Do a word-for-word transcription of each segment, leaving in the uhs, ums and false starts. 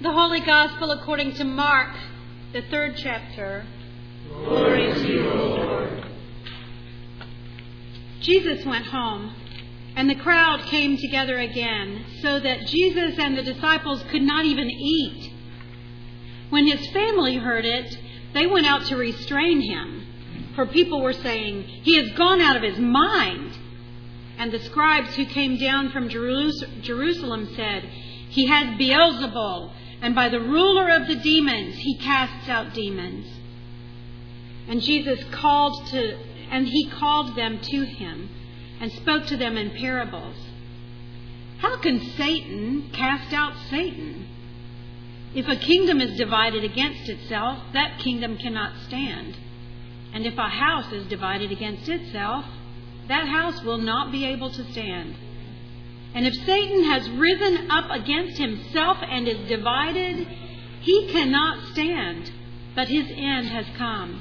The Holy Gospel according to Mark, the third chapter. Glory to you, O Lord. Jesus went home, and the crowd came together again, so that Jesus and the disciples could not even eat. When his family heard it, they went out to restrain him, for people were saying, "He has gone out of his mind." And the scribes who came down from Jerusalem said, "He has Beelzebul, and by the ruler of the demons he casts out demons." And Jesus called to, and he called them to him and spoke to them in parables. "How can Satan cast out Satan? If a kingdom is divided against itself, that kingdom cannot stand. And if a house is divided against itself, that house will not be able to stand. And if Satan has risen up against himself and is divided, he cannot stand, but his end has come.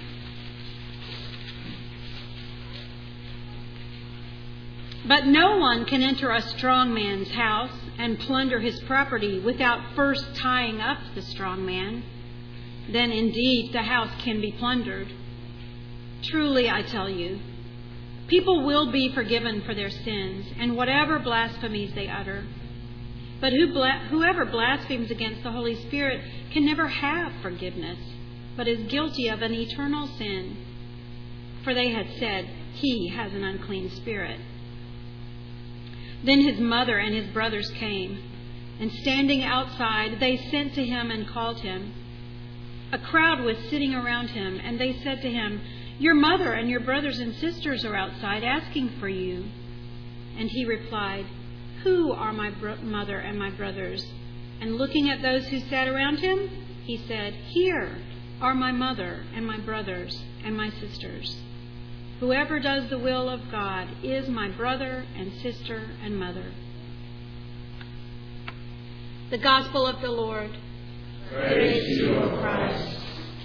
But no one can enter a strong man's house and plunder his property without first tying up the strong man. Then indeed the house can be plundered. Truly I tell you, people will be forgiven for their sins and whatever blasphemies they utter. But who bla- whoever blasphemes against the Holy Spirit can never have forgiveness, but is guilty of an eternal sin. For they had said, 'He has an unclean spirit.' Then his mother and his brothers came, and standing outside, they sent to him and called him. A crowd was sitting around him, and they said to him, 'Your mother and your brothers and sisters are outside asking for you.' And he replied, 'Who are my bro- mother and my brothers?' And looking at those who sat around him, he said, 'Here are my mother and my brothers and my sisters. Whoever does the will of God is my brother and sister and mother.'" The Gospel of the Lord. Praise to you, O Christ.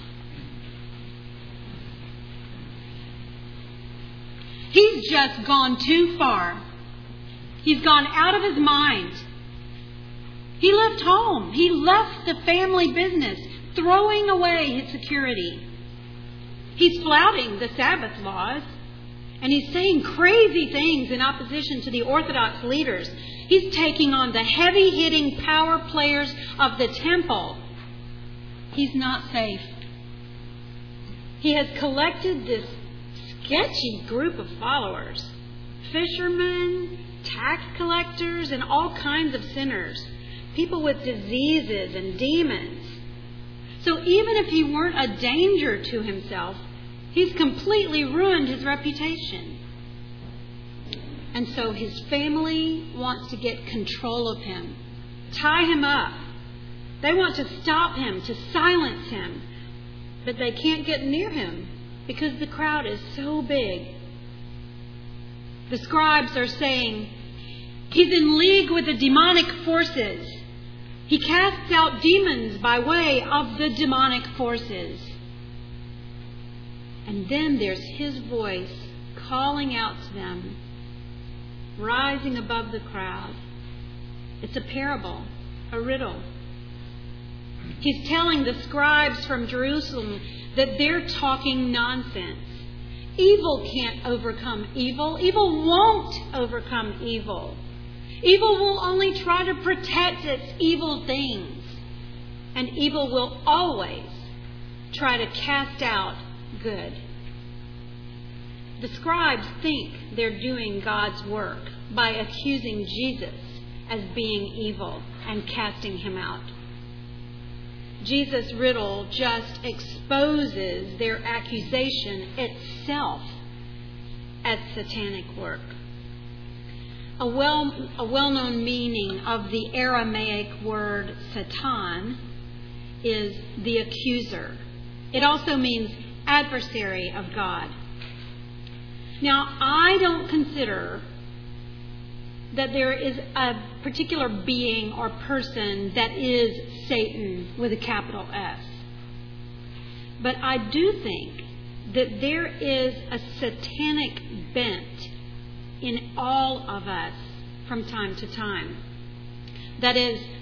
He's just gone too far. He's gone out of his mind. He left home. He left the family business, throwing away his security. He's flouting the Sabbath laws, and he's saying crazy things in opposition to the Orthodox leaders. He's taking on the heavy-hitting power players of the temple. He's not safe. He has collected this sketchy group of followers, fishermen, tax collectors, and all kinds of sinners, people with diseases and demons. So even if he weren't a danger to himself, he's completely ruined his reputation. And so his family wants to get control of him, tie him up. They want to stop him, to silence him, but they can't get near him because the crowd is so big. The scribes are saying, "He's in league with the demonic forces. He casts out demons by way of the demonic forces." And then there's his voice calling out to them, rising above the crowd. It's a parable, a riddle. He's telling the scribes from Jerusalem that they're talking nonsense. Evil can't overcome evil. Evil won't overcome evil. Evil will only try to protect its evil things. And evil will always try to cast out good. The scribes think they're doing God's work by accusing Jesus as being evil and casting him out. Jesus' riddle just exposes their accusation itself as satanic work. A well a well-known meaning of the Aramaic word Satan is the accuser. It also means adversary of God. Now, I don't consider that there is a particular being or person that is Satan with a capital S. But I do think that there is a satanic bent in all of us from time to time. That is,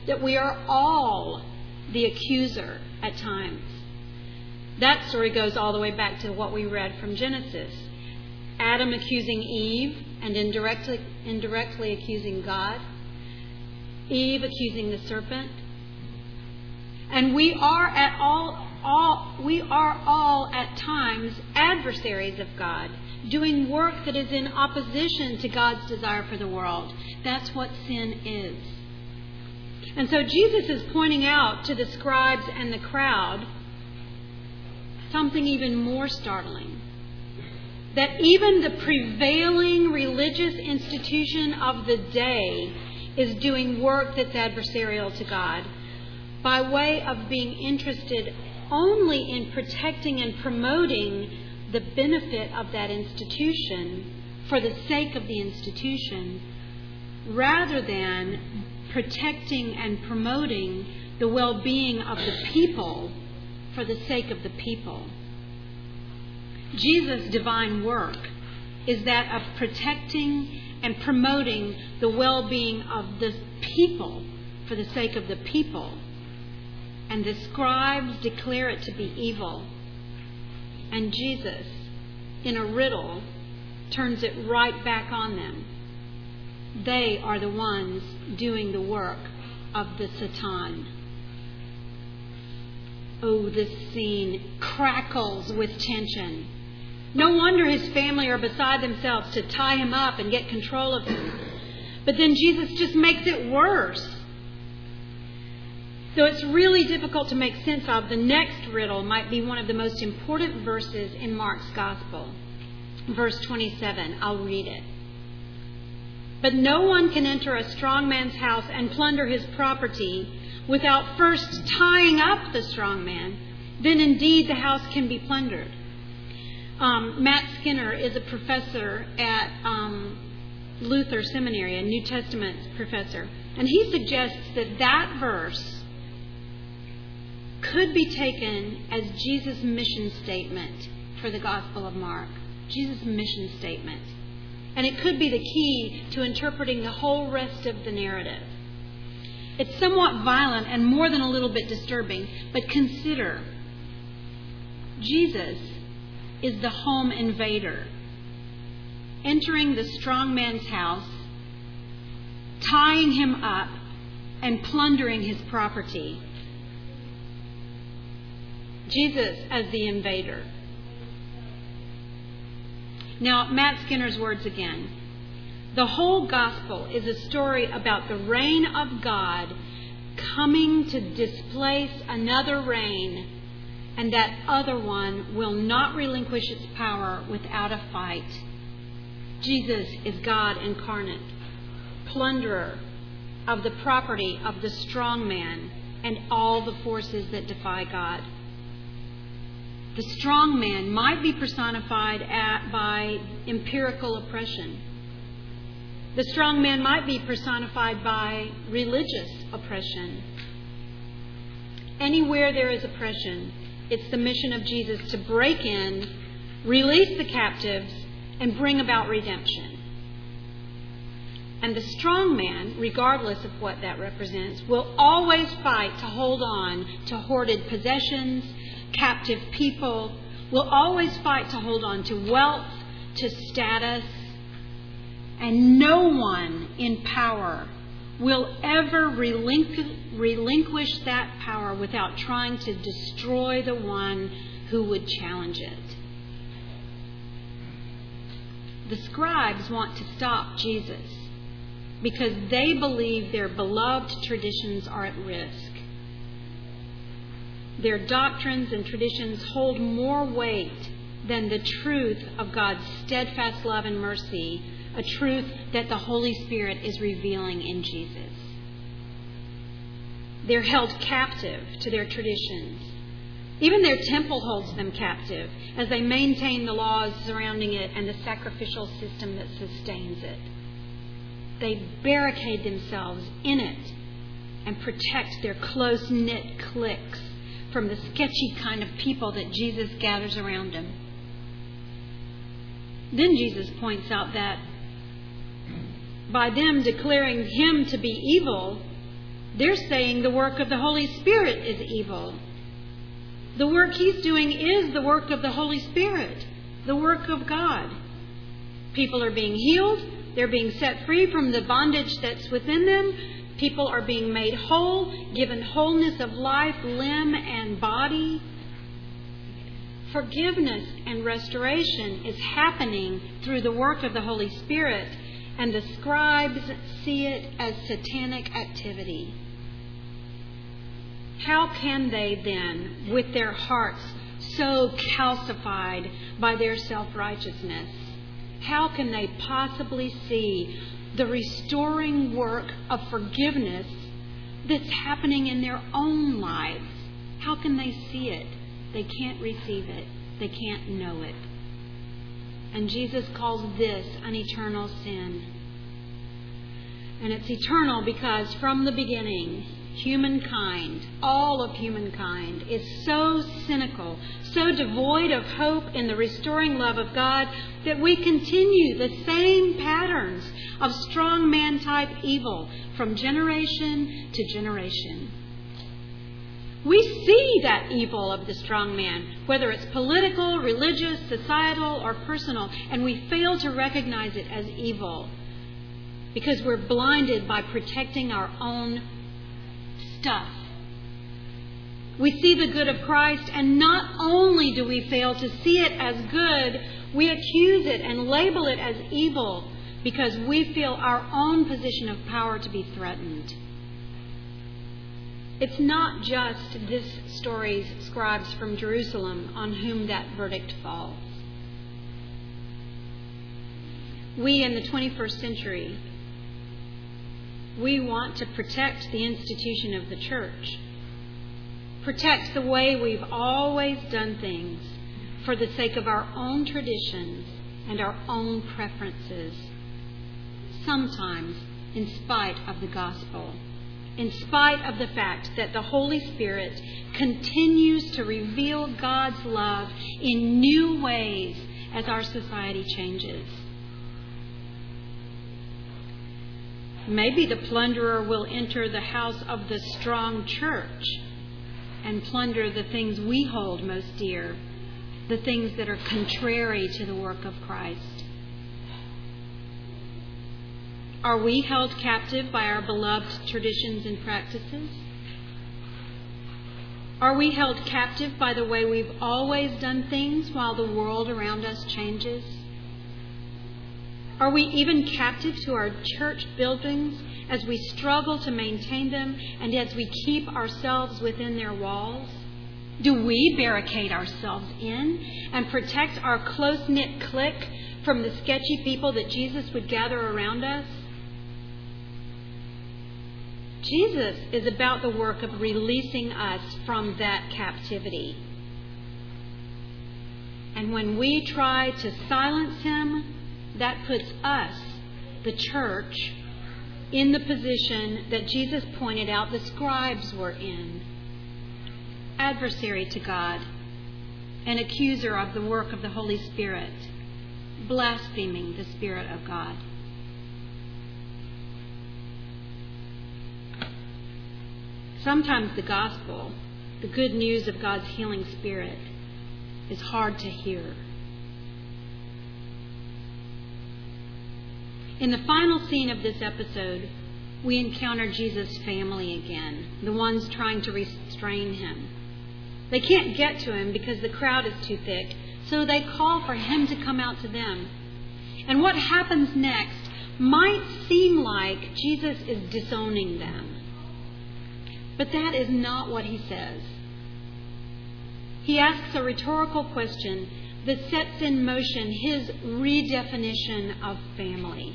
that we are all the accuser at times. That story goes all the way back to what we read from Genesis. Adam accusing Eve and indirectly, indirectly accusing God. Eve accusing the serpent. And we are at all, all we are all at times adversaries of God, doing work that is in opposition to God's desire for the world. That's what sin is. And so Jesus is pointing out to the scribes and the crowd something even more startling. That even the prevailing religious institution of the day is doing work that's adversarial to God by way of being interested only in protecting and promoting the benefit of that institution for the sake of the institution, rather than protecting and promoting the well-being of the people for the sake of the people. Jesus' divine work is that of protecting and promoting the well-being of the people for the sake of the people. And the scribes declare it to be evil. And Jesus, in a riddle, turns it right back on them. They are the ones doing the work of the Satan. Oh, this scene crackles with tension. No wonder his family are beside themselves to tie him up and get control of him. But then Jesus just makes it worse. So it's really difficult to make sense of. The next riddle might be one of the most important verses in Mark's Gospel. Verse twenty-seven, I'll read it. But no one can enter a strong man's house and plunder his property without first tying up the strong man. Then indeed the house can be plundered. Um, Matt Skinner is a professor at um, Luther Seminary, a New Testament professor. And he suggests that that verse could be taken as Jesus' mission statement for the Gospel of Mark. Jesus' mission statement. And it could be the key to interpreting the whole rest of the narrative. It's somewhat violent and more than a little bit disturbing, but consider, Jesus is the home invader, entering the strong man's house, tying him up, and plundering his property. Jesus as the invader. Now, Matt Skinner's words again. The whole gospel is a story about the reign of God coming to displace another reign, and that other one will not relinquish its power without a fight. Jesus is God incarnate, plunderer of the property of the strong man and all the forces that defy God. The strong man might be personified at, by empirical oppression. The strong man might be personified by religious oppression. Anywhere there is oppression, it's the mission of Jesus to break in, release the captives, and bring about redemption. And the strong man, regardless of what that represents, will always fight to hold on to hoarded possessions, captive people, will always fight to hold on to wealth, to status, and no one in power will ever relinqu- relinquish that power without trying to destroy the one who would challenge it. The scribes want to stop Jesus because they believe their beloved traditions are at risk. Their doctrines and traditions hold more weight than the truth of God's steadfast love and mercy, a truth that the Holy Spirit is revealing in Jesus. They're held captive to their traditions. Even their temple holds them captive as they maintain the laws surrounding it and the sacrificial system that sustains it. They barricade themselves in it and protect their close-knit cliques from the sketchy kind of people that Jesus gathers around him. Then Jesus points out that by them declaring him to be evil, They're saying the work of the Holy Spirit is evil. The work he's doing is the work of the Holy Spirit, the work of God. People are being healed. They're being set free from the bondage that's within them. People are being made whole, given wholeness of life, limb, and body. Forgiveness and restoration is happening through the work of the Holy Spirit, and the scribes see it as satanic activity. How can they then, with their hearts so calcified by their self-righteousness, how can they possibly see the restoring work of forgiveness that's happening in their own lives? How can they see it? They can't receive it. They can't know it. And Jesus calls this an eternal sin. And it's eternal because from the beginning, humankind, all of humankind, is so cynical, so devoid of hope in the restoring love of God that we continue the same patterns of strong man-type evil from generation to generation. We see that evil of the strong man, whether it's political, religious, societal, or personal, and we fail to recognize it as evil because we're blinded by protecting our own stuff. We see the good of Christ, and not only do we fail to see it as good, we accuse it and label it as evil because we feel our own position of power to be threatened. It's not just this story's scribes from Jerusalem on whom that verdict falls. We in the twenty-first century, we want to protect the institution of the church, protect the way we've always done things for the sake of our own traditions and our own preferences, sometimes in spite of the gospel, in spite of the fact that the Holy Spirit continues to reveal God's love in new ways as our society changes. Maybe the plunderer will enter the house of the strong church and plunder the things we hold most dear, the things that are contrary to the work of Christ. Are we held captive by our beloved traditions and practices? Are we held captive by the way we've always done things while the world around us changes? Are we even captive to our church buildings as we struggle to maintain them and as we keep ourselves within their walls? Do we barricade ourselves in and protect our close-knit clique from the sketchy people that Jesus would gather around us? Jesus is about the work of releasing us from that captivity. And when we try to silence him, that puts us, the church, in the position that Jesus pointed out the scribes were in. Adversary to God, an accuser of the work of the Holy Spirit, blaspheming the Spirit of God. Sometimes the gospel, the good news of God's healing Spirit, is hard to hear. In the final scene of this episode, we encounter Jesus' family again, the ones trying to restrain him. They can't get to him because the crowd is too thick, so they call for him to come out to them. And what happens next might seem like Jesus is disowning them. But that is not what he says. He asks a rhetorical question that sets in motion his redefinition of family.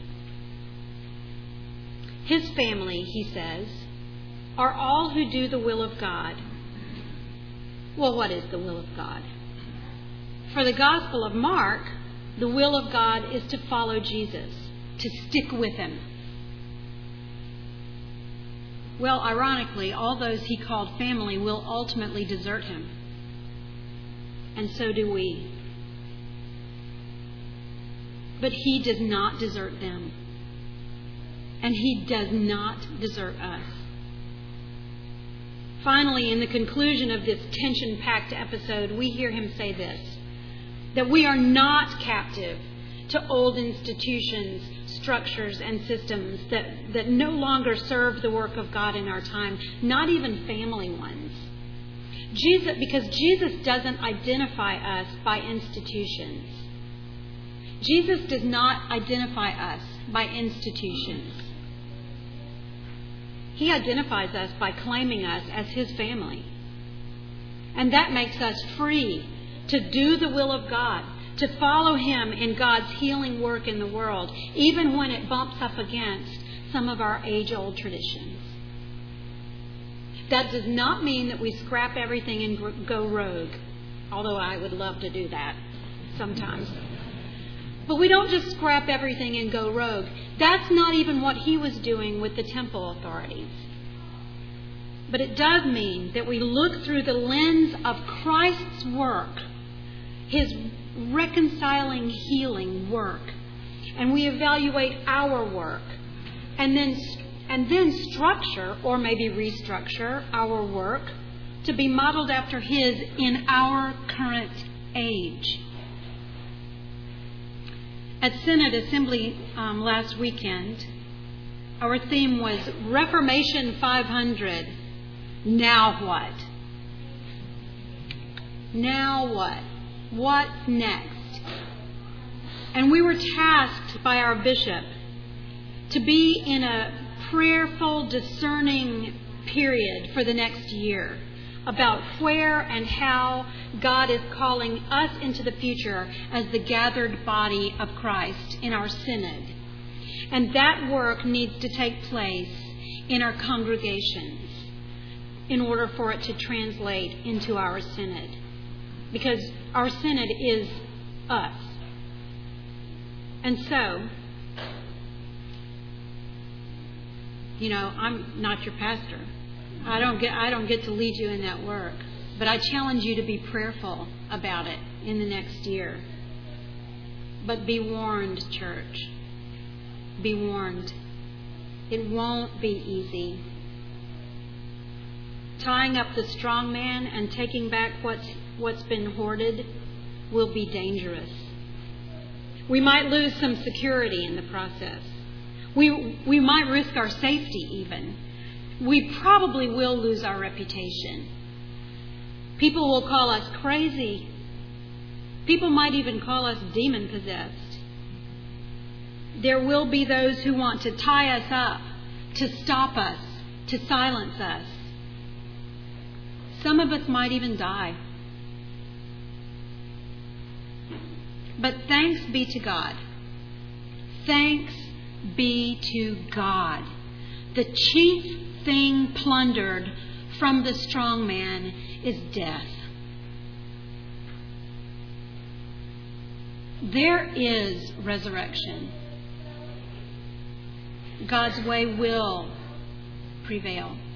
His family, he says, are all who do the will of God. Well, what is the will of God? For the Gospel of Mark, the will of God is to follow Jesus, to stick with him. Well, ironically, all those he called family will ultimately desert him. And so do we. But he does not desert them. And he does not desert us. Finally, in the conclusion of this tension-packed episode, we hear him say this, that we are not captive to old institutions, structures, and systems that, that no longer serve the work of God in our time, not even family ones. Jesus, because Jesus doesn't identify us by institutions. Jesus does not identify us by institutions. He identifies us by claiming us as His family. And that makes us free to do the will of God, to follow Him in God's healing work in the world, even when it bumps up against some of our age-old traditions. That does not mean that we scrap everything and go rogue, although I would love to do that sometimes. But we don't just scrap everything and go rogue. That's not even what He was doing with the temple authorities. But it does mean that we look through the lens of Christ's work, His reconciling, healing work, and we evaluate our work, and then and then structure, or maybe restructure, our work to be modeled after His in our current age. At Synod Assembly um, last weekend, our theme was Reformation five hundred. Now what? Now what? What's next? And we were tasked by our bishop to be in a prayerful, discerning period for the next year about where and how God is calling us into the future as the gathered body of Christ in our synod. And that work needs to take place in our congregations in order for it to translate into our synod. Because our synod is us. And so, you know, I'm not your pastor. I don't get I don't get to lead you in that work. But I challenge you to be prayerful about it in the next year. But be warned, church. Be warned. It won't be easy. Tying up the strong man and taking back what's what's been hoarded will be dangerous. We might lose some security in the process. We we might risk our safety even. We probably will lose our reputation. People will call us crazy. People might even call us demon-possessed. There will be those who want to tie us up, to stop us, to silence us. Some of us might even die. But thanks be to God. Thanks be to God. The chief thing plundered from the strong man is death. There is resurrection. God's way will prevail.